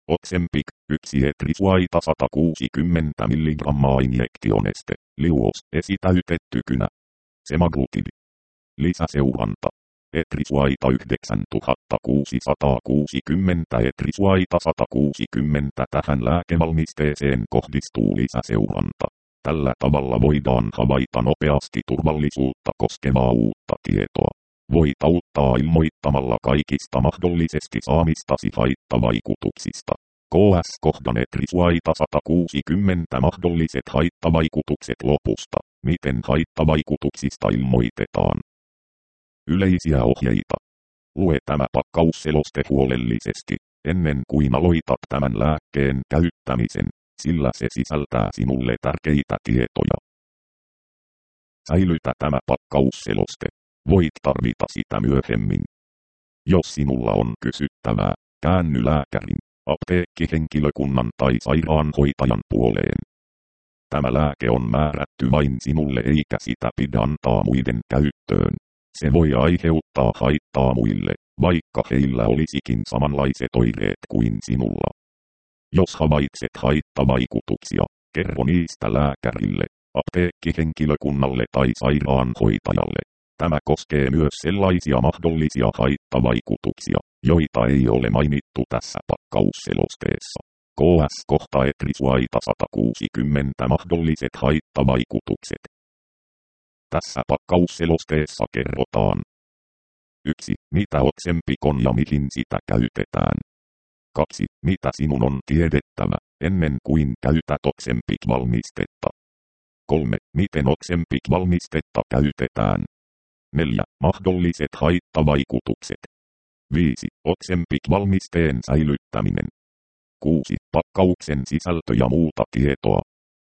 Ozempic, 1 etrisuaita 160 mg injektioneste, liuos, esitäytetty kynä. Semaglutid. Lisäseuranta. Etrisuaita 9660 etrisuaita 160 tähän lääkevalmisteeseen kohdistuu lisäseuranta. Tällä tavalla voidaan havaita nopeasti turvallisuutta koskevaa uutta tietoa. Voit auttaa ilmoittamalla kaikista mahdollisesti saamistasi haittavaikutuksista. KS-kohdan etrisuaita 160 mahdolliset haittavaikutukset lopusta. Miten haittavaikutuksista ilmoitetaan? Yleisiä ohjeita. Lue tämä pakkausseloste huolellisesti, ennen kuin aloitat tämän lääkkeen käyttämisen, sillä se sisältää sinulle tärkeitä tietoja. Säilytä tämä pakkausseloste. Voit tarvita sitä myöhemmin. Jos sinulla on kysyttävää, käänny lääkärin, apteekkihenkilökunnan tai sairaanhoitajan puoleen. Tämä lääke on määrätty vain sinulle eikä sitä pidä antaa muiden käyttöön. Se voi aiheuttaa haittaa muille, vaikka heillä olisikin samanlaiset oireet kuin sinulla. Jos havaitset haittavaikutuksia, kerro niistä lääkärille, apteekkihenkilökunnalle tai sairaanhoitajalle. Tämä koskee myös sellaisia mahdollisia haittavaikutuksia, joita ei ole mainittu tässä pakkausselosteessa. KS-kohta etrisuaita 160 mahdolliset haittavaikutukset. Tässä pakkausselosteessa kerrotaan. 1. Mitä Ozempic on ja mihin sitä käytetään. 2. Mitä sinun on tiedettävä, ennen kuin käytät Ozempic-valmistetta. 3. Miten Ozempic-valmistetta käytetään. 4. Mahdolliset haittavaikutukset. 5. Ozempic-valmisteen säilyttäminen. 6. Pakkauksen sisältö ja muuta tietoa.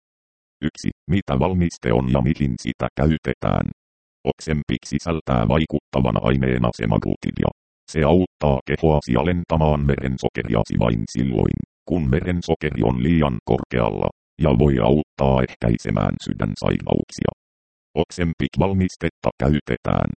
1. Mitä valmiste on ja mihin sitä käytetään. Ozempic sisältää vaikuttavana aineena semaglutidia. Se auttaa kehoasi alentamaan verensokeriasi vain silloin, kun verensokeri on liian korkealla, ja voi auttaa ehkäisemään sydänsairauksia. Ozempic-valmistetta käytetään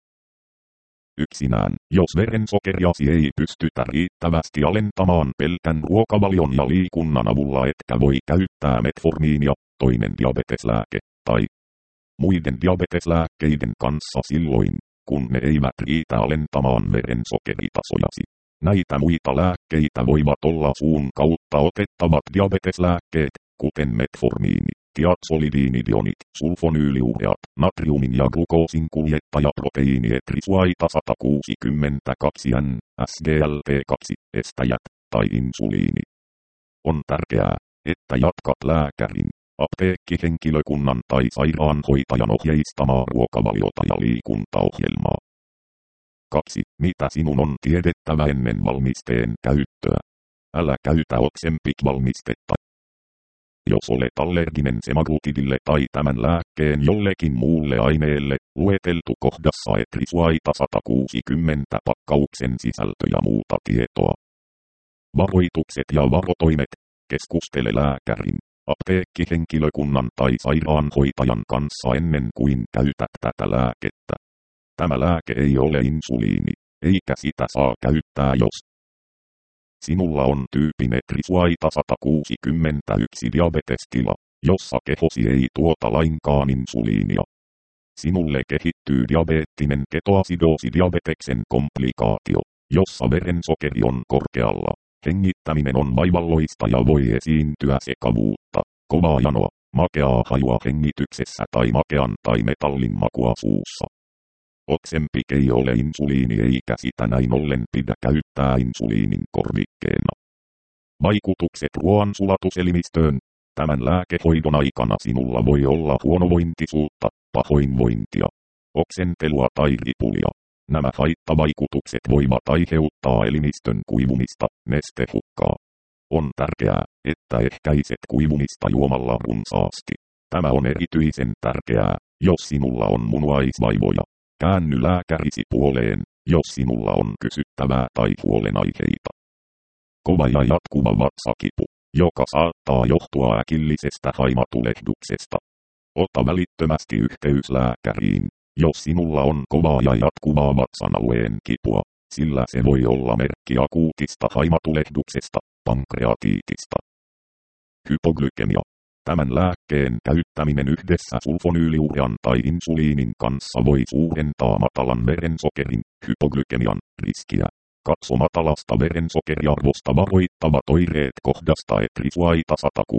yksinään, jos verensokeriasi ei pystytä riittävästi alentamaan pelkän ruokavalion ja liikunnan avulla, etkä voi käyttää metformiinia, toinen diabeteslääke, tai muiden diabeteslääkkeiden kanssa silloin, kun ne eivät riitä alentamaan verensokeritasoasi. Näitä muita lääkkeitä voivat olla suun kautta otettavat diabeteslääkkeet, kuten metformiini, tiazolidiinidionit, sulfonyyliureat, natriumin ja glukoosin kuljettajaproteiini etrisuaita 162N, SGLT2, estäjät tai insuliini. On tärkeää, että jatkat lääkärin, apteekkihenkilökunnan tai sairaanhoitajan ohjeistamaa ruokavaliota ja liikuntaohjelmaa. 2. Mitä sinun on tiedettävä ennen valmisteen käyttöä? Älä käytä Ozempic-valmistetta. Jos olet allerginen semaglutidille tai tämän lääkkeen jollekin muulle aineelle, lueteltu kohdassa etrisuaita 160 pakkauksen sisältö ja muuta tietoa. Varoitukset ja varotoimet. Keskustele lääkärin, apteekkihenkilökunnan tai sairaanhoitajan kanssa ennen kuin käytät tätä lääkettä. Tämä lääke ei ole insuliini, eikä sitä saa käyttää jos sinulla on tyypin etrisuaita 161 diabetestila, jossa kehosi ei tuota lainkaan insuliinia. Sinulle kehittyy diabeettinen ketoasidoosi-diabeteksen komplikaatio, jossa verensokeri on korkealla. Hengittäminen on vaivalloista ja voi esiintyä sekavuutta, kovaa janoa, makeaa hajua hengityksessä tai makean tai metallin makua suussa. Ozempic ei ole insuliini eikä sitä näin ollen pidä käyttää insuliinin korvikkeena. Vaikutukset ruoansulatuselimistöön. Tämän lääkehoidon aikana sinulla voi olla huonovointisuutta, pahoinvointia, oksentelua tai ripulia. Nämä haittavaikutukset voivat aiheuttaa elimistön kuivumista, nestehukkaa. On tärkeää, että ehkäiset kuivumista juomalla runsaasti. Tämä on erityisen tärkeää, jos sinulla on munuaisvaivoja. Käänny lääkärisi puoleen, jos sinulla on kysyttävää tai huolenaiheita. Kova ja jatkuva vatsakipu, joka saattaa johtua äkillisestä haimatulehduksesta. Ota välittömästi yhteys lääkäriin, jos sinulla on kovaa ja jatkuvaa vatsan alueen kipua. sillä se voi olla merkki akuutista haimatulehduksesta, pankreatiitista. Hypoglykemia. Tämän lääkkeen käyttäminen yhdessä sulfonyyliurean tai insuliinin kanssa voi suurentaa matalan verensokerin, hypoglykemian, riskiä. Katso matalasta verensokeriarvosta varoittavat oireet kohdasta etrisuaita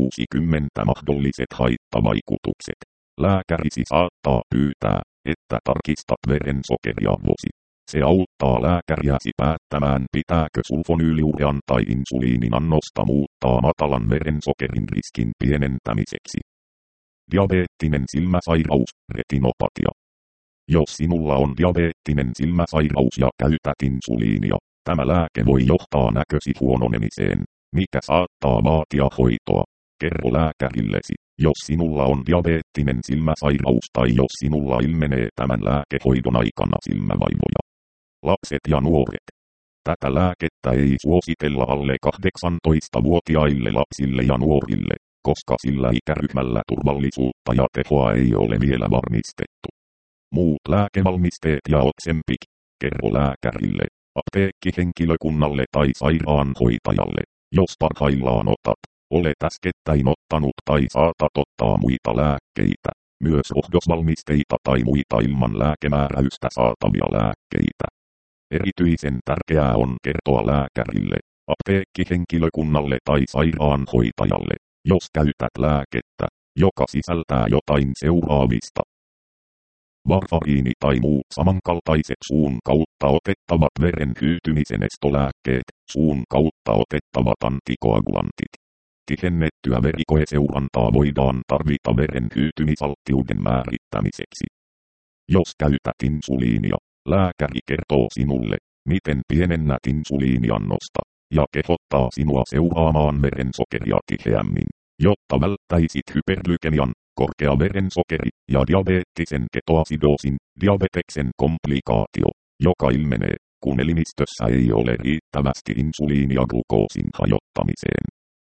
160 mahdolliset haittavaikutukset. Lääkärisi saattaa pyytää, että tarkistat verensokeriarvosi. Se auttaa lääkäriäsi päättämään, pitääkö sulfonyyliurean tai insuliinin annosta muuttaa matalan verensokerin riskin pienentämiseksi. Diabeettinen silmäsairaus, retinopatia. Jos sinulla on diabeettinen silmäsairaus ja käytät insuliinia, tämä lääke voi johtaa näkösi huononemiseen, mikä saattaa vaatia hoitoa. Kerro lääkärillesi, jos sinulla on diabeettinen silmäsairaus tai jos sinulla ilmenee tämän lääkehoidon aikana silmävaivoja. Lapset ja nuoret. Tätä lääkettä ei suositella alle 18-vuotiaille lapsille ja nuorille, koska sillä ikäryhmällä turvallisuutta ja tehoa ei ole vielä varmistettu. Muut lääkevalmisteet ja Ozempic. Kerro lääkärille, apteekkihenkilökunnalle tai sairaanhoitajalle, jos parhaillaan olet äskettäin ottanut tai saatat ottaa muita lääkkeitä, myös rohdosvalmisteita tai muita ilman lääkemääräystä saatavia lääkkeitä. Erityisen tärkeää on kertoa lääkärille, apteekkihenkilökunnalle tai sairaanhoitajalle, jos käytät lääkettä, joka sisältää jotain seuraavista. Varfariini tai muut samankaltaiset suun kautta otettavat veren hyytymisen estolääkkeet, suun kautta otettavat antikoagulantit. Tihennettyä verikoeseurantaa voidaan tarvita veren hyytymisalttiuden määrittämiseksi. Jos käytät insuliinia, lääkäri kertoo sinulle, miten pienennät insuliiniannosta, ja kehottaa sinua seuraamaan verensokeria tiheämmin, jotta välttäisit hyperglykemian, korkea verensokeri ja diabeettisen ketoasidoosin, diabeteksen komplikaatio, joka ilmenee, kun elimistössä ei ole riittävästi insuliinia glukoosin hajottamiseen.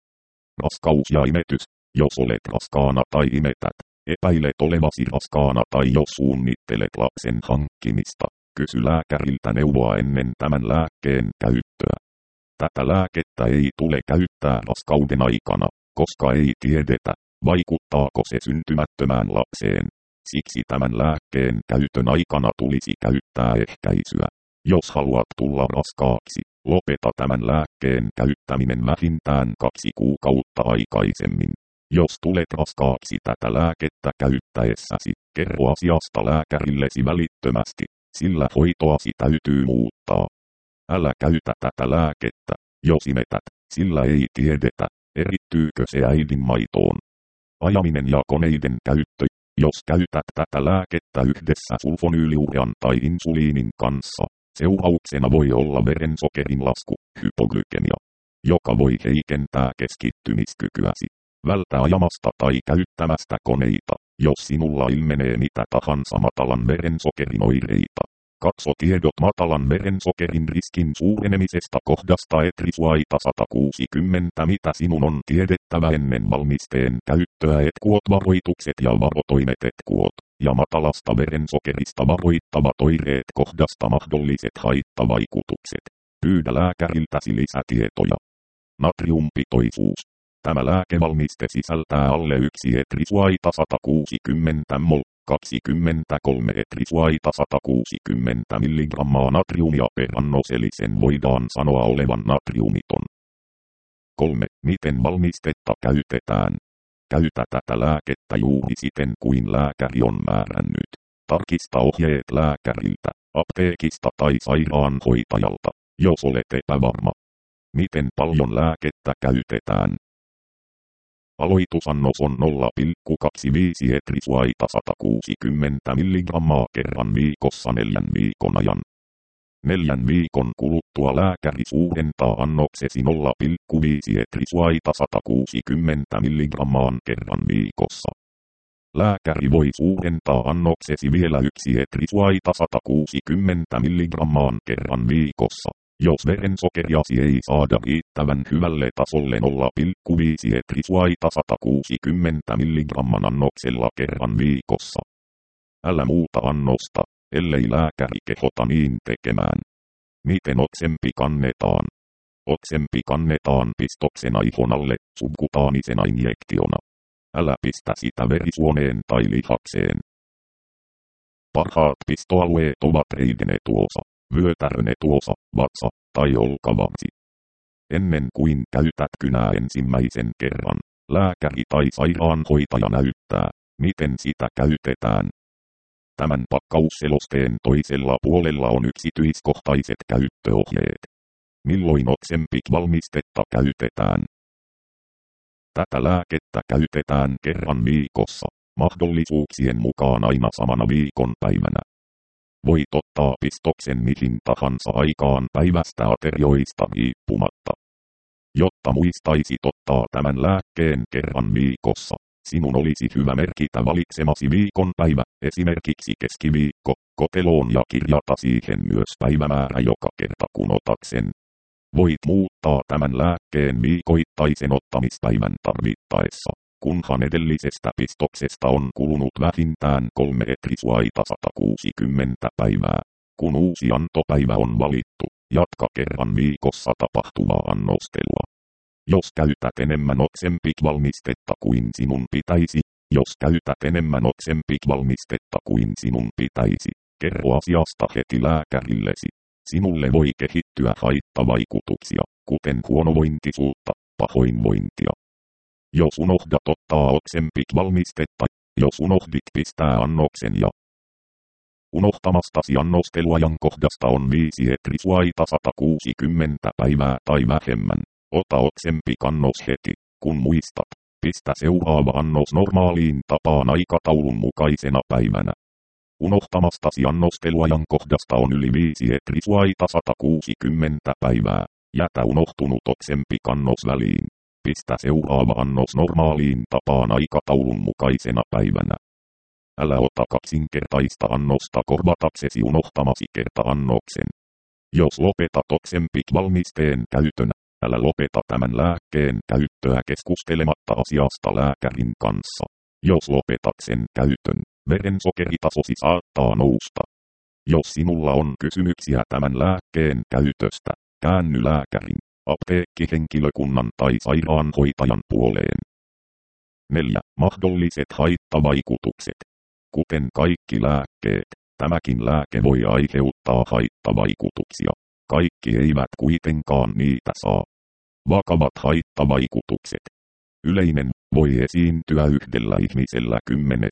Raskaus ja imetys. Jos olet raskaana tai imetät, epäilet olevasi raskaana tai jos suunnittelet lapsen hankkimista, kysy lääkäriltä neuvoa ennen tämän lääkkeen käyttöä. Tätä lääkettä ei tule käyttää raskauden aikana, koska ei tiedetä, vaikuttaako se syntymättömään lapseen. Siksi tämän lääkkeen käytön aikana tulisi käyttää ehkäisyä. Jos haluat tulla raskaaksi, lopeta tämän lääkkeen käyttäminen vähintään 2 kuukautta aikaisemmin. Jos tulet raskaaksi tätä lääkettä käyttäessäsi, kerro asiasta lääkärillesi välittömästi, sillä hoitoasi täytyy muuttaa. Älä käytä tätä lääkettä, jos imetät, sillä ei tiedetä, erittyykö se äidin maitoon. Ajaminen ja koneiden käyttö. Jos käytät tätä lääkettä yhdessä sulfonyyliurean tai insuliinin kanssa, seurauksena voi olla verensokerin lasku, hypoglykemia, joka voi heikentää keskittymiskykyäsi. Vältä ajamasta tai käyttämästä koneita, jos sinulla ilmenee mitä tahansa matalan verensokerin oireita. Katso tiedot matalan verensokerin riskin suurenemisesta kohdasta etrisuaita 160, mitä sinun on tiedettävä ennen valmisteen käyttöä. Etkuot varoitukset ja varotoimet. Etkuot ja matalasta verensokerista varoittavat oireet kohdasta mahdolliset haittavaikutukset. Pyydä lääkäriltäsi lisätietoja. Natriumpitoisuus. Tämä lääkevalmiste sisältää alle 1 etrisuaita 160 mol. 23 etrisuaita 160 mg natriumia per annos, eli sen voidaan sanoa olevan natriumiton. 3. Miten valmistetta käytetään? Käytä tätä lääkettä juuri siten kuin lääkäri on määrännyt. Tarkista ohjeet lääkäriltä, apteekista tai sairaanhoitajalta, jos olet epävarma. Miten paljon lääkettä käytetään? Aloitusannos on 0,25 etrisuaita 160 mg kerran viikossa 4 viikon ajan. 4 viikon kuluttua lääkäri suurentaa annoksesi 0,5 etrisuaita 160 mg kerran viikossa. Lääkäri voi suurentaa annoksesi vielä 1 etrisuaita 160 mg kerran viikossa. Jos verensokeriasi ei saada riittävän hyvälle tasolle 0,5 etrisuaita 160 mg annoksella kerran viikossa. Älä muuta annosta, ellei lääkäri kehota niin tekemään. Miten oksempi kannetaan? Oksempi kannetaan pistoksena ihon alle, subkutaanisena injektiona. Älä pistä sitä verisuoneen tai lihakseen. Parhaat pistoalueet ovat reidenetuosa, vyötärönetuosa, vatsa tai olkavarsi. Ennen kuin käytät kynää ensimmäisen kerran, lääkäri tai sairaanhoitaja näyttää, miten sitä käytetään. Tämän pakkausselosteen toisella puolella on yksityiskohtaiset käyttöohjeet. Milloin Ozempic-valmistetta käytetään? Tätä lääkettä käytetään kerran viikossa, mahdollisuuksien mukaan aina samana viikonpäivänä. Voit ottaa pistoksen mihin tahansa aikaan päivästä aterioista riippumatta. Jotta muistaisit ottaa tämän lääkkeen kerran viikossa, sinun olisi hyvä merkitä valitsemasi viikonpäivä, esimerkiksi keskiviikko, koteloon ja kirjata siihen myös päivämäärä joka kerta kun otat sen. Voit muuttaa tämän lääkkeen viikoittaisen ottamispäivän tarvittaessa, kunhan edellisestä pistoksesta on kulunut vähintään 3 etrisuaita 160 päivää. Kun uusi antopäivä on valittu, jatka kerran viikossa tapahtuvaa annostelua. Jos käytät enemmän Ozempic-valmistetta kuin sinun pitäisi, kerro asiasta heti lääkärillesi. Sinulle voi kehittyä haittavaikutuksia, kuten huonovointisuutta, pahoinvointia. Jos unohdat ottaa Ozempic-valmistetta, jos unohdit pistää annoksen ja unohtamastasi annosteluajankohdasta on 5 etrisuaita 160 päivää tai vähemmän, ota Ozempic-annos heti, kun muistat. Pistä seuraava annos normaaliin tapaan aikataulun mukaisena päivänä. Unohtamastasi annosteluajankohdasta on yli 5 etrisuaita 160 päivää. Jätä unohtunut Ozempic-annos väliin. Pistä seuraava annos normaaliin tapaan aikataulun mukaisena päivänä. Älä ota kaksinkertaista annosta korvataksesi unohtamasi kerta-annoksen. Jos lopetat Ozempic-valmisteen käytön, älä lopeta tämän lääkkeen käyttöä keskustelematta asiasta lääkärin kanssa. Jos lopetat sen käytön, verensokeritasosi saattaa nousta. Jos sinulla on kysymyksiä tämän lääkkeen käytöstä, käänny lääkärin, apteekkihenkilökunnan tai sairaanhoitajan puoleen. 4. Mahdolliset haittavaikutukset. Kuten kaikki lääkkeet, tämäkin lääke voi aiheuttaa haittavaikutuksia. Kaikki eivät kuitenkaan niitä saa. Vakavat haittavaikutukset. Yleinen voi esiintyä yhdellä ihmisellä 10.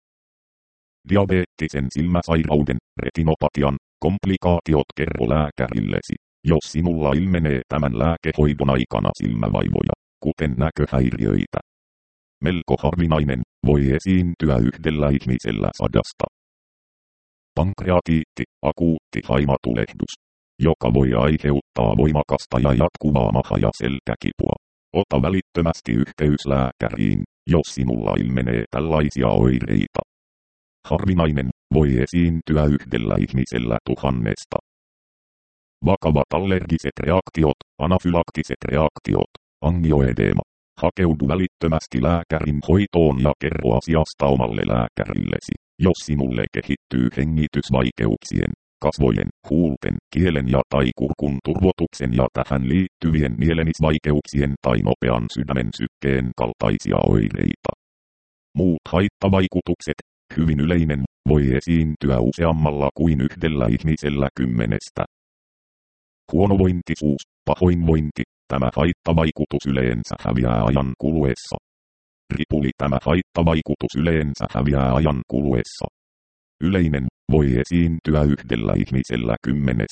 Diabeettisen silmäsairauden, retinopatian, komplikaatiot kerro lääkärillesi, jos sinulla ilmenee tämän lääkehoidon aikana silmävaivoja, kuten näköhäiriöitä. Melko harvinainen, voi esiintyä yhdellä ihmisellä 100. Pankreatiitti, akuutti haimatulehdus, joka voi aiheuttaa voimakasta ja jatkuvaa maha- ja selkäkipua. Ota välittömästi yhteys lääkäriin, jos sinulla ilmenee tällaisia oireita. Harvinainen, voi esiintyä yhdellä ihmisellä 1000. Vakavat allergiset reaktiot, anafylaktiset reaktiot, angioedeema. Hakeudu välittömästi lääkärin hoitoon ja kerro asiasta omalle lääkärillesi, jos sinulle kehittyy hengitysvaikeuksien, kasvojen, huulten, kielen ja tai kurkun turvotuksen ja tähän liittyvien nielemisvaikeuksien tai nopean sydämen sykkeen kaltaisia oireita. Muut haittavaikutukset, hyvin yleinen, voi esiintyä useammalla kuin yhdellä ihmisellä 10. Huonovointisuus, pahoinvointi, tämä haittavaikutus yleensä häviää ajan kuluessa. Ripuli, tämä haittavaikutus yleensä häviää ajan kuluessa. Yleinen, voi esiintyä yhdellä ihmisellä 10.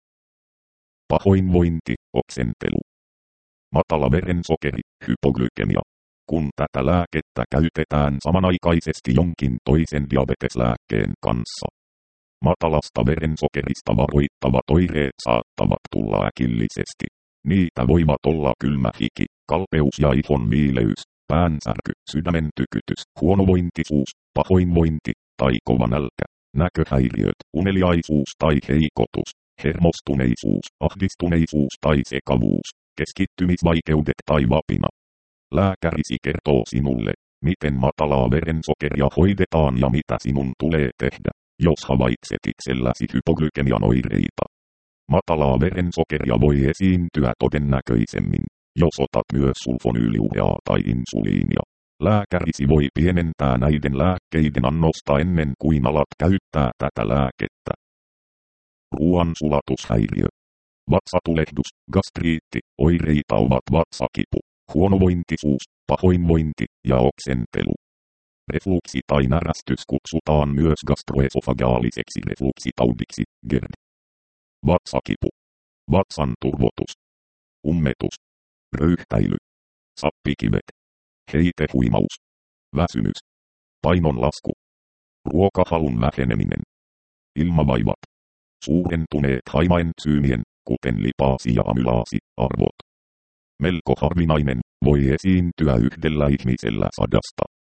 Pahoinvointi, oksentelu. Matala verensokeri, hypoglykemia. Kun tätä lääkettä käytetään samanaikaisesti jonkin toisen diabeteslääkkeen kanssa. Matalasta verensokerista varoittavat oireet saattavat tulla äkillisesti. Niitä voivat olla kylmä hiki, kalpeus ja ihon viileys, päänsärky, sydämen tykytys, huonovointisuus, pahoinvointi tai kova nälkä, näköhäiriöt, uneliaisuus tai heikotus, hermostuneisuus, ahdistuneisuus tai sekavuus, keskittymisvaikeudet tai vapina. Lääkärisi kertoo sinulle, miten matalaa verensokeria hoidetaan ja mitä sinun tulee tehdä, jos havaitset itselläsi hypoglykemian oireita. Matalaa verensokeria voi esiintyä todennäköisemmin, jos otat myös sulfonyyliureaa tai insuliinia. Lääkärisi voi pienentää näiden lääkkeiden annosta ennen kuin alat käyttää tätä lääkettä. Ruoansulatushäiriö. Vatsatulehdus, gastriitti, oireita ovat vatsakipu, huonovointisuus, pahoinvointi ja oksentelu. Refluksi tai närästys kutsutaan myös gastroesofagaaliseksi refluksitaudiksi, GERD. Vatsakipu. Vatsan turvotus. Ummetus. Röyhtäily. Sappikivet. Heitehuimaus. Väsymys. Painonlasku. Ruokahalun väheneminen. Ilmavaivat. Suurentuneet haimaentsyymien, kuten lipaasi ja amylaasi, arvot. Melko harvinainen, voi esiintyä yhdellä ihmisellä 100.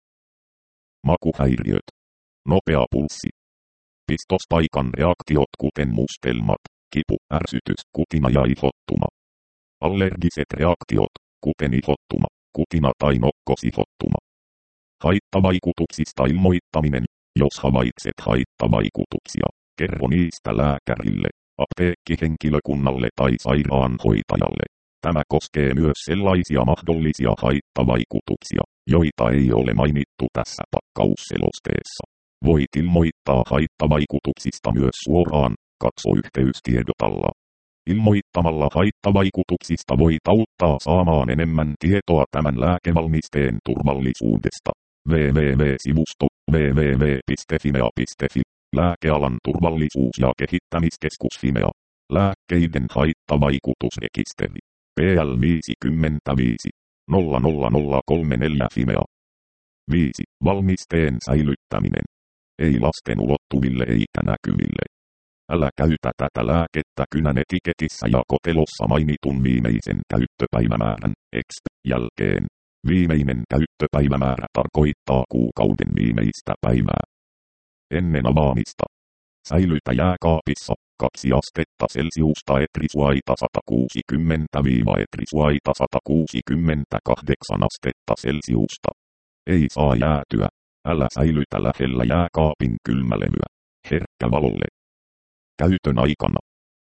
Makuhäiriöt. Nopea pulssi. Pistospaikan reaktiot kuten mustelmat, kipu, ärsytys, kutina ja ihottuma. Allergiset reaktiot, kuten ihottuma, kutina tai nokkosihottuma. Haittavaikutuksista ilmoittaminen. Jos havaitset haittavaikutuksia, kerro niistä lääkärille, apteekkihenkilökunnalle tai sairaanhoitajalle. Tämä koskee myös sellaisia mahdollisia haittavaikutuksia, joita ei ole mainittu tässä pakkausselosteessa. Voit ilmoittaa haittavaikutuksista myös suoraan, katso yhteystiedot alla. Ilmoittamalla haittavaikutuksista voit auttaa saamaan enemmän tietoa tämän lääkevalmisteen turvallisuudesta. www.sivusto www.fimea.fi Lääkealan turvallisuus- ja kehittämiskeskus Fimea. Lääkkeiden haittavaikutusrekisteri. PL 55 00034 Fimea. 5. Valmisteen säilyttäminen. Ei lasten ulottuville eikä näkyville. Älä käytä tätä lääkettä kynän etiketissä ja kotelossa mainitun viimeisen käyttöpäivämäärän jälkeen. Viimeinen käyttöpäivämäärä tarkoittaa kuukauden viimeistä päivää. Ennen avaamista. Säilytä jääkaapissa 2 astetta Celsiusta etrisuaita 160-etrisuaita 168 astetta Celsiusta. Ei saa jäätyä. Älä säilytä lähellä jääkaapin kylmälevyä. Herkkä valolle. Käytön aikana.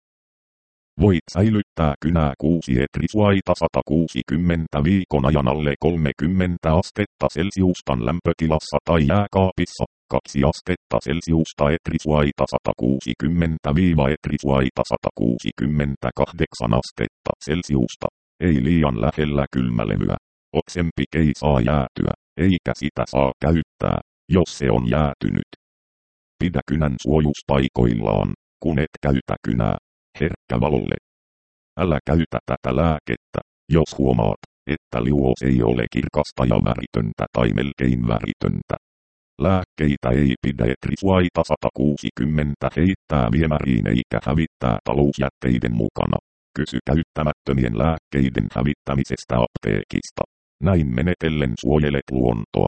Voit säilyttää kynää 6 etrisuaita 160 viikon ajan alle 30 astetta Celsiustan lämpötilassa tai jääkaapissa 2 astetta Celsiusta etrisuaita 160-etrisuaita 168 astetta Celsiusta. Ei liian lähellä kylmälevyä. Oksempik ei saa jäätyä, eikä sitä saa käyttää, jos se on jäätynyt. Pidä kynän suojuspaikoillaan, kun et käytä kynää. Herkkä valolle. Älä käytä tätä lääkettä, jos huomaat, että liuos ei ole kirkasta ja väritöntä tai melkein väritöntä. Lääkkeitä ei pidä etrisuaita 160 heittää viemäriin eikä hävittää talousjätteiden mukana. Kysy käyttämättömien lääkkeiden hävittämisestä apteekista. Näin menetellen suojelet luontoa.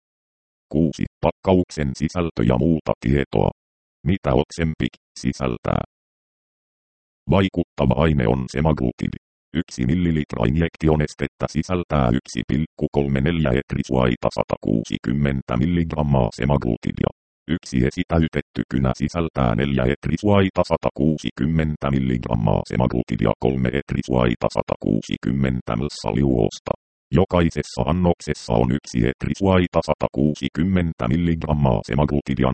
6. Pakkauksen sisältö ja muuta tietoa. Mitä Oksempik sisältää? Vaikuttava aine on semaglutidi. 1 ml injektionestettä sisältää 1,34 etrisuaita 160 mg semaglutidia. 1 esitäytetty kynä sisältää 4 etrisuaita 160 mg semaglutidia 3 etrisuaita 160 ml liuosta. Jokaisessa annoksessa on 1 etrisuaita 160 mg semaglutidia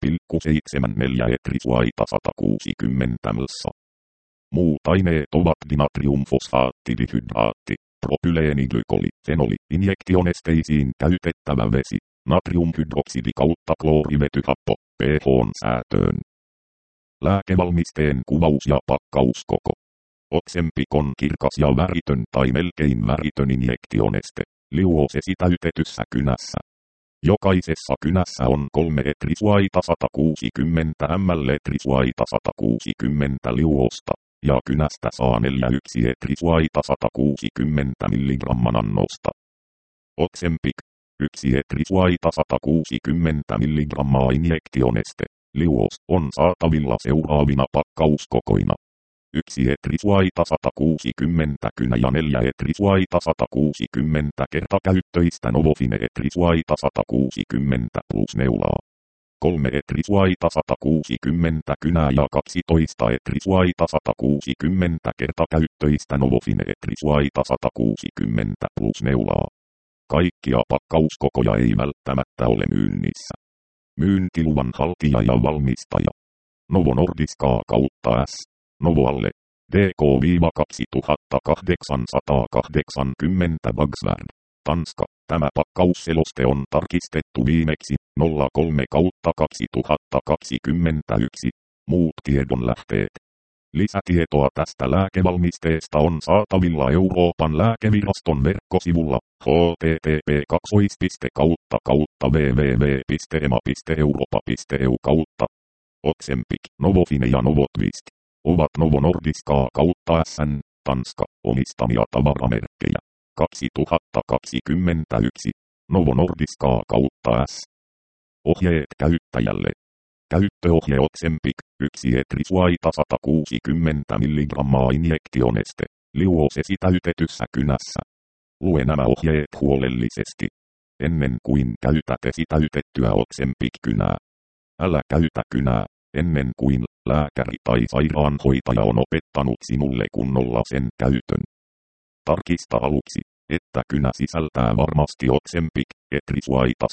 0,74 etrisuaita 160 ml. Muut aineet ovat dinatriumfosfaatti, dihydраatti, propyleeniglycoli, fenoli, injektionesteisiin käytettävä vesi, natriumhydroksidi kautta kloorivetyhappo, pH:n säätöön. Lääkevalmisteen kuvaus ja pakkauskoko. Oksempik on kirkas ja väritön tai melkein väritön injektioneste, liuos esitäytetyssä kynässä. Jokaisessa kynässä on 3 etrisuaita 160 ml etrisuaita 160 liuosta. Ja kynästä saa 4 1 etrisuaita 160 mg annosta. Oksempik. 1 etrisuaita 160 mg injektioneste, liuos, on saatavilla seuraavina pakkauskokoina. 1 etrisuaita 160 kynä ja 4 etrisuaita 160 kertakäyttöistä Novofine etrisuaita 160 plus neulaa. 3 etrisuaita 160 kynää ja 12 etrisuaita 160 kertakäyttöistä Novofine etrisuaita 160 plus neulaa. Kaikkia pakkauskokoja ei välttämättä ole myynnissä. Myyntiluvan haltija ja valmistaja. Novo Nordiska kautta S. Novoalle. DK-2880 Bagsvärd. Tanska. Tämä pakkausseloste on tarkistettu viimeksi 03/2021. Muut tiedonlähteet. Lisätietoa tästä lääkevalmisteesta on saatavilla Euroopan lääkeviraston verkkosivulla http://www.ema.europa.eu. Ozempic, Novofine ja Novotwist ovat Novo Nordiska kautta SN, Tanska, omistamia tavaramerkkejä. 2021. Novo Nordiska kautta S. Ohjeet käyttäjälle. Käyttöohje Ozempic, 1 etrisuaita 160 mg injektioneste, liuosesitäytetyssä kynässä. Lue nämä ohjeet huolellisesti. Ennen kuin käytät esitäytettyä Ozempic-kynää. Älä käytä kynää, ennen kuin lääkäri tai sairaanhoitaja on opettanut sinulle kunnolla sen käytön. Tarkista aluksi, että kynä sisältää varmasti Ozempic, etrisuaita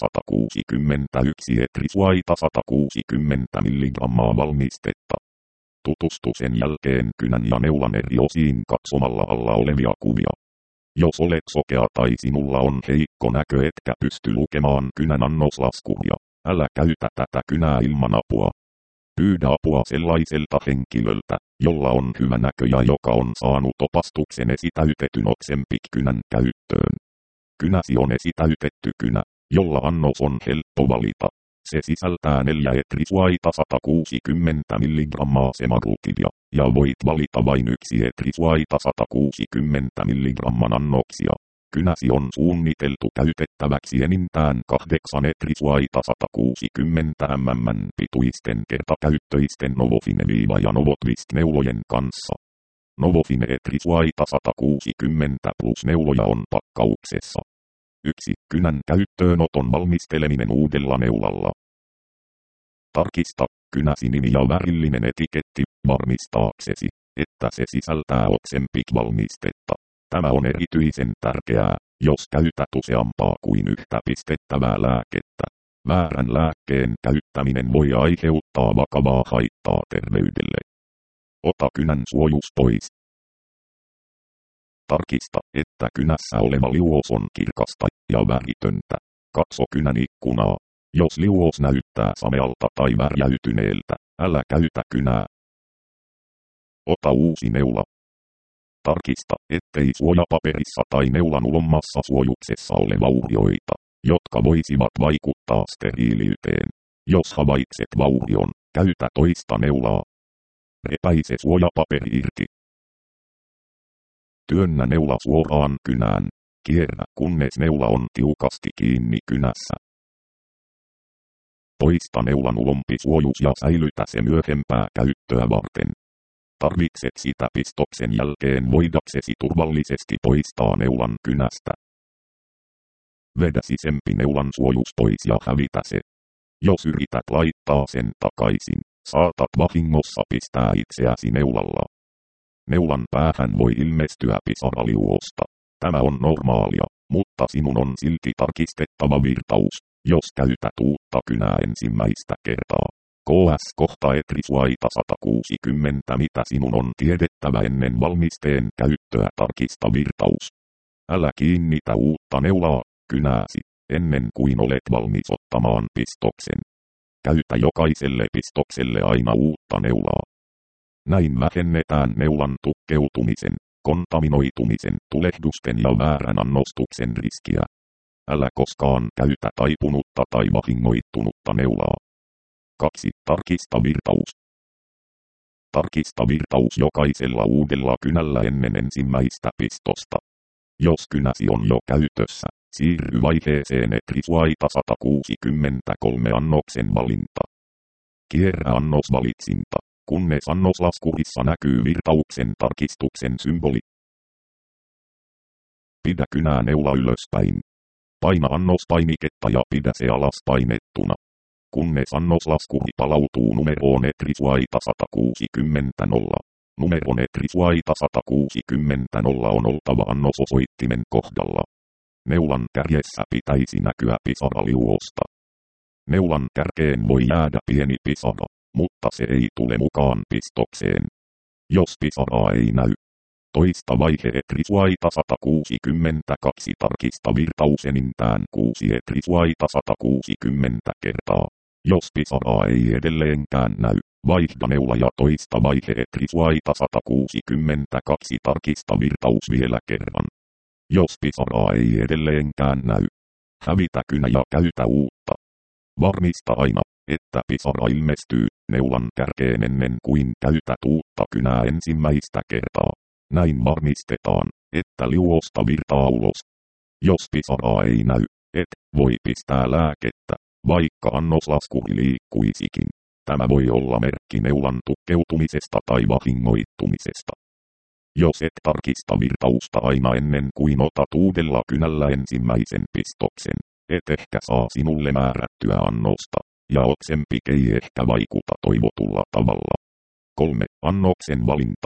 161 etrisuaita 160 mg valmistetta. Tutustu sen jälkeen kynän ja neulan eri osiin katsomalla alla olevia kuvia. Jos olet sokea tai sinulla on heikko näkö etkä pysty lukemaan kynän annoslaskuria, älä käytä tätä kynää ilman apua. Pyydä apua sellaiselta henkilöltä, jolla on hyvä näkö ja joka on saanut opastuksen esitäytetyn Ozempic-kynän käyttöön. Kynäsi on esitäytetty kynä, jolla annos on helppo valita. Se sisältää 4 etrisuaita 160 mg semaglutidia, ja voit valita vain 1 etrisuaita 160 mg annoksia. Kynäsi on suunniteltu käytettäväksi enintään 8 etrisuaita 160 mm pituisten kertakäyttöisten Novofine- ja Novotwist-neulojen kanssa. Novofine etrisuaita 160 plus neuloja on pakkauksessa. 1. Kynän käyttöönoton valmisteleminen uudella neulalla. Tarkista kynäsi nimi ja värillinen etiketti varmistaaksesi, että se sisältää Ozempic-valmistetta. Tämä on erityisen tärkeää, jos käytät useampaa kuin yhtä pistettävää lääkettä. Väärän lääkkeen käyttäminen voi aiheuttaa vakavaa haittaa terveydelle. Ota kynän suojus pois. Tarkista, että kynässä oleva liuos on kirkasta ja väritöntä. Katso kynän ikkunaa. Jos liuos näyttää samealta tai värjäytyneeltä, älä käytä kynää. Ota uusi neula. Tarkista, ettei suojapaperissa tai neulan ulommassa suojuksessa ole vaurioita, jotka voisivat vaikuttaa steriiliyteen. Jos havaitset vaurion, käytä toista neulaa. Repäise suojapaperi irti. Työnnä neula suoraan kynään. Kierrä, kunnes neula on tiukasti kiinni kynässä. Poista neulan ulompi suojus ja säilytä se myöhempää käyttöä varten. Tarvitset sitä pistoksen jälkeen voidaksesi turvallisesti poistaa neulan kynästä. Vedä sisempi neulan suojus pois ja hävitä se. Jos yrität laittaa sen takaisin, saatat vahingossa pistää itseäsi neulalla. Neulan päähän voi ilmestyä pisaraliuosta. Tämä on normaalia, mutta sinun on silti tarkistettava virtaus, jos käytät uutta kynää ensimmäistä kertaa. KS kohta etrisuaita 160 mitä sinun on tiedettävä ennen valmisteen käyttöä tarkista virtaus. Älä kiinnitä uutta neulaa kynääsi, ennen kuin olet valmis ottamaan pistoksen. Käytä jokaiselle pistokselle aina uutta neulaa. Näin vähennetään neulan tukkeutumisen, kontaminoitumisen, tulehdusten ja väärän annostuksen riskiä. Älä koskaan käytä taipunutta tai vahingoittunutta neulaa. 2. Tarkista virtaus. Tarkista virtaus jokaisella uudella kynällä ennen ensimmäistä pistosta. Jos kynäsi on jo käytössä, siirry vaiheeseen etrisuaita 163 annoksen valinta. Kierrä annosvalitsinta, kunnes annoslaskurissa näkyy virtauksen tarkistuksen symboli. Pidä kynää neula ylöspäin. Paina annospainiketta ja pidä se alas painettuna. kunnes annoslaskuhi palautuu numeroon etrisuaita 160 0. Numeron etrisuaita 160 0 on oltava annososoittimen kohdalla. Neulan kärjessä pitäisi näkyä pisara liuosta. Neulan kärkeen voi jäädä pieni pisara, mutta se ei tule mukaan pistokseen. Jos pisaraa ei näy. Toista vaihe etrisuaita 162 tarkista virtaus enintään 6 etrisuaita 160 kertaa. Jos pisaraa ei edelleenkään näy, vaihda neula ja toista vaihe etrisuaita 162 tarkista virtaus vielä kerran. Jos pisaraa ei edelleenkään näy, hävitä kynä ja käytä uutta. Varmista aina, että pisara ilmestyy neulan kärkeen ennen kuin käytät uutta kynää ensimmäistä kertaa. Näin varmistetaan, että liuosta virtaa ulos. Jos pisaraa ei näy, et voi pistää lääkettä, vaikka annoslaskuhi liikkuisikin. Tämä voi olla merkki neulan tukkeutumisesta tai vahingoittumisesta. Jos et tarkista virtausta aina ennen kuin otat uudella kynällä ensimmäisen pistoksen, et ehkä saa sinulle määrättyä annosta, ja oksempik ei ehkä vaikuta toivotulla tavalla. 3. Annoksen valinta.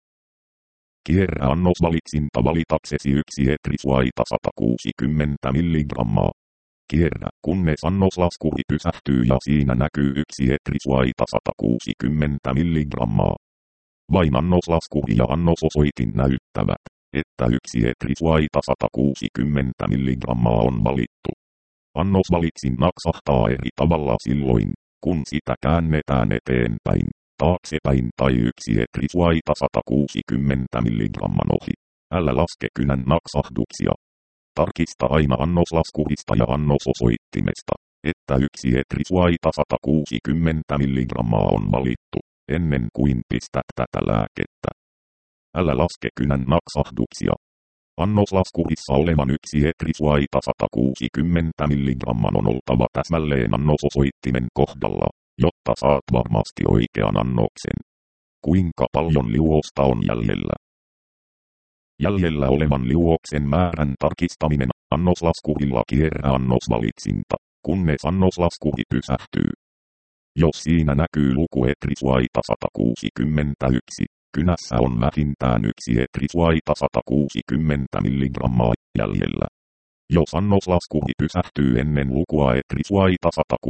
Kierrä annosvalitsinta valitaksesi yksi etrisuaita 160 mg. Kierrä, kunnes annoslaskuhi pysähtyy ja siinä näkyy yksi etrisuaita 160 mg. Vain annoslaskuhi ja annososoitin näyttävät, että yksi etrisuaita 160 mg on valittu. Annosvalitsin naksahtaa eri tavalla silloin, kun sitä käännetään eteenpäin, taaksepäin tai yksi etrisuaita 160 mg ohi. Älä laske kynän naksahduksia. Tarkista aina annoslaskuhista ja annososoittimesta, että yksi etrisuaita 160 mg on valittu, ennen kuin pistät tätä lääkettä. Älä laske kynän naksahduksia. Annoslaskuhissa olevan yksi etrisuaita 160 mg on oltava täsmälleen annososoittimen kohdalla, jotta saat varmasti oikean annoksen. Kuinka paljon liuosta on jäljellä? Jäljellä olevan liuoksen määrän tarkistaminen annoslaskuhilla kierrä annosvalitsinta, kunnes annoslaskuhi pysähtyy. Jos siinä näkyy luku etrisuaita 161, kynässä on vähintään yksi etrisuaita 160 mg jäljellä. Jos annoslaskuhi pysähtyy ennen lukua etrisuaita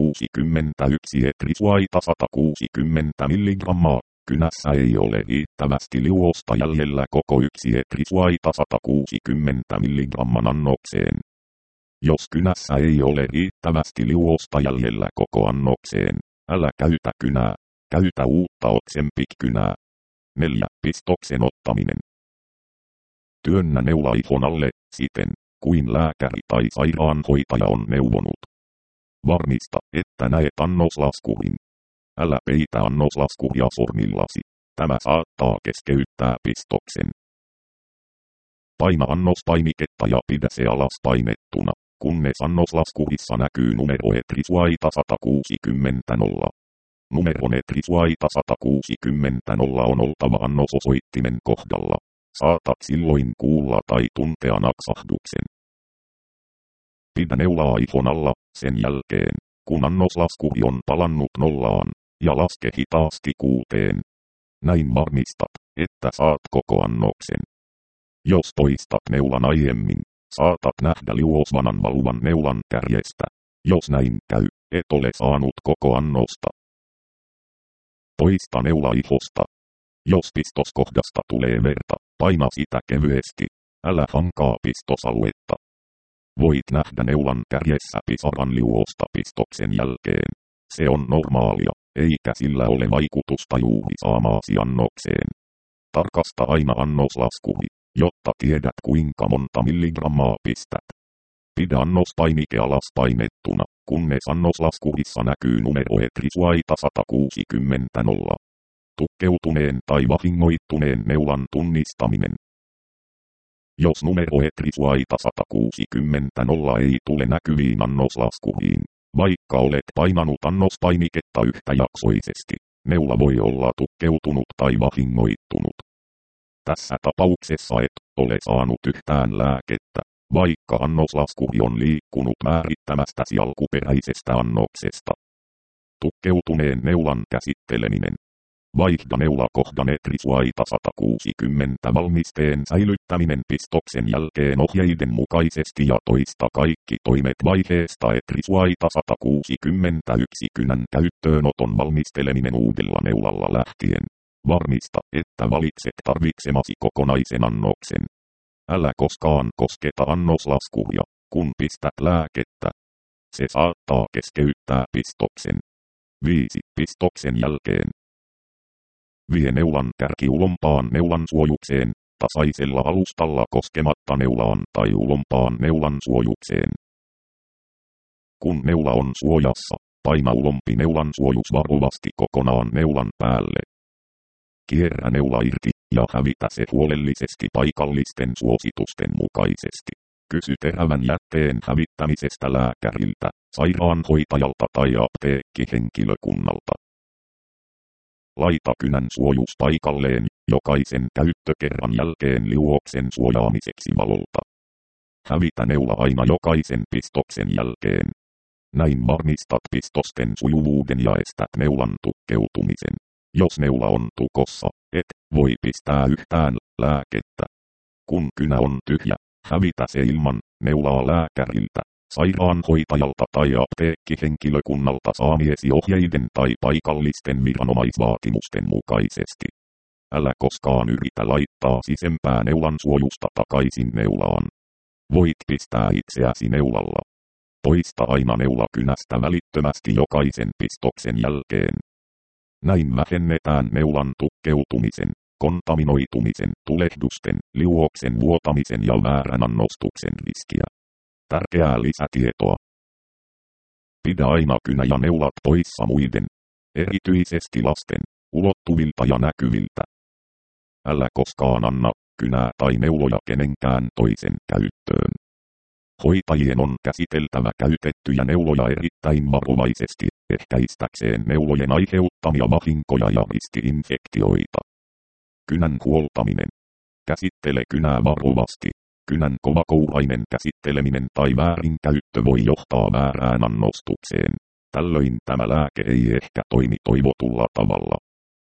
161 etrisuaita 160 mg, kynässä ei ole riittävästi liuosta jäljellä koko yksi etrisuaita 160 mg annokseen. Jos kynässä ei ole riittävästi liuosta jäljellä koko annokseen, älä käytä kynää, käytä uutta oksempik-kynää. 4. Pistoksen ottaminen. Työnnä neula ihon alle, siten kuin lääkäri tai sairaanhoitaja on neuvonut. Varmista, että näet annoslaskuhin. Älä peitä annoslaskuhia sormillasi. Tämä saattaa keskeyttää pistoksen. Paina annospainiketta ja pidä se alas painettuna, kunnes annoslaskuhissa näkyy numero etrisuaita 160 0. Numeron etrisuaita 160 0 on oltava annososoittimen kohdalla. Saatat silloin kuulla tai tuntea naksahduksen. Pidä neulaa ihon alla, sen jälkeen, kun annoslaskuhi on palannut nollaan, ja laske hitaasti 6. Näin varmistat, että saat koko annoksen. Jos toistat neulan aiemmin, saatat nähdä liuosvanan valuvan neulan kärjestä. Jos näin käy, et ole saanut koko annosta. Toista neula ihosta. Jos pistoskohdasta tulee verta, paina sitä kevyesti. Älä hankaa pistosaluetta. Voit nähdä neulan kärjessä pisaran liuosta pistoksen jälkeen. Se on normaalia, eikä sillä ole vaikutusta juuri saamaasi annokseen. Tarkasta aina annoslaskuhi, jotta tiedät kuinka monta milligrammaa pistät. Pidä annospainike alas painettuna, kunnes annoslaskuhissa näkyy numero etrisuaita 160 0. Tukkeutuneen tai vahingoittuneen neulan tunnistaminen. Jos numero etrisuaita 160 0 ei tule näkyviin annoslaskuihin, vaikka olet painanut annospainiketta yhtäjaksoisesti, neula voi olla tukkeutunut tai vahingoittunut. Tässä tapauksessa et ole saanut yhtään lääkettä, vaikka annoslaskuhi on liikkunut määrittämästäsi alkuperäisestä annoksesta. Tukkeutuneen neulan käsitteleminen. Vaihda neula kohdan etrisuaita 160 valmisteen säilyttäminen pistoksen jälkeen ohjeiden mukaisesti ja toista kaikki toimet vaiheesta etrisuaita 161 kynän käyttöönoton valmisteleminen uudella neulalla lähtien. Varmista, että valitset tarvitsemasi kokonaisen annoksen. Älä koskaan kosketa annoslaskuja, kun pistät lääkettä. Se saattaa keskeyttää pistoksen. 5. Pistoksen jälkeen. Vie neulan kärki ulompaan neulan suojukseen, tasaisella alustalla koskematta neulaan tai ulompaan neulan suojukseen. Kun neula on suojassa, paina ulompi neulan suojus varovasti kokonaan neulan päälle. Kierrä neula irti ja hävitä se huolellisesti paikallisten suositusten mukaisesti. Kysy terävän jätteen hävittämisestä lääkäriltä, sairaanhoitajalta tai apteekkihenkilökunnalta. Laita kynän suojus paikalleen jokaisen käyttökerran jälkeen liuoksen suojaamiseksi valolta. Hävitä neula aina jokaisen pistoksen jälkeen. Näin varmistat pistosten sujuvuuden ja estät neulan tukkeutumisen. Jos neula on tukossa, et voi pistää yhtään lääkettä. Kun kynä on tyhjä, hävitä se ilman neulaa lääkäriltä, sairaanhoitajalta tai apteekkihenkilökunnalta saamiesi ohjeiden tai paikallisten viranomaisvaatimusten mukaisesti. Älä koskaan yritä laittaa sisempää neulan suojusta takaisin neulaan. Voit pistää itseäsi neulalla. Poista aina neula kynästä välittömästi jokaisen pistoksen jälkeen. Näin vähennetään neulan tukkeutumisen, kontaminoitumisen, tulehdusten, liuoksen vuotamisen ja väärän annostuksen riskiä. Tärkeää lisätietoa. Pidä aina kynä ja neulat poissa muiden, erityisesti lasten, ulottuvilta ja näkyviltä. Älä koskaan anna kynää tai neuloja kenenkään toisen käyttöön. Hoitajien on käsiteltävä käytettyjä neuloja erittäin varovaisesti, ehkäistäkseen neulojen aiheuttamia vahinkoja ja riski-infektioita. Kynän huoltaminen. Käsittele kynää varovasti. Kynän kovakourainen käsitteleminen tai väärinkäyttö voi johtaa väärään annostukseen. Tällöin tämä lääke ei ehkä toimi toivotulla tavalla.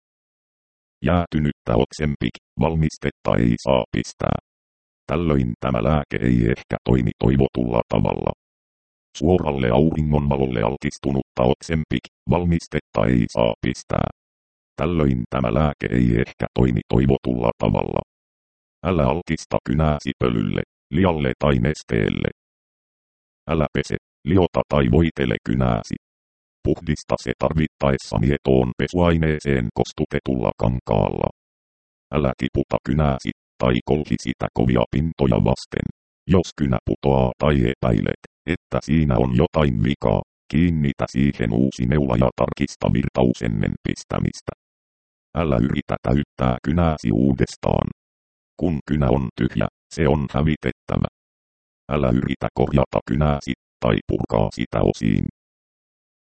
Jäätynyttä Ozempic-valmistetta ei saa pistää. Tällöin tämä lääke ei ehkä toimi toivotulla tavalla. Suoralle auringonvalolle altistunutta Ozempic-valmistetta ei saa pistää. Tällöin tämä lääke ei ehkä toimi toivotulla tavalla. Älä altista kynääsi pölylle, lialle tai nesteelle. Älä pese, liota tai voitele kynääsi. Puhdista se tarvittaessa mietoon pesuaineeseen kostutetulla kankaalla. Älä tiputa kynääsi tai kolhi sitä kovia pintoja vasten. Jos kynä putoaa tai epäilet, että siinä on jotain vikaa, kiinnitä siihen uusi neula ja tarkista virtaus ennen pistämistä. Älä yritä täyttää kynääsi uudestaan. Kun kynä on tyhjä, se on hävitettävä. Älä yritä korjata kynääsi tai purkaa sitä osiin.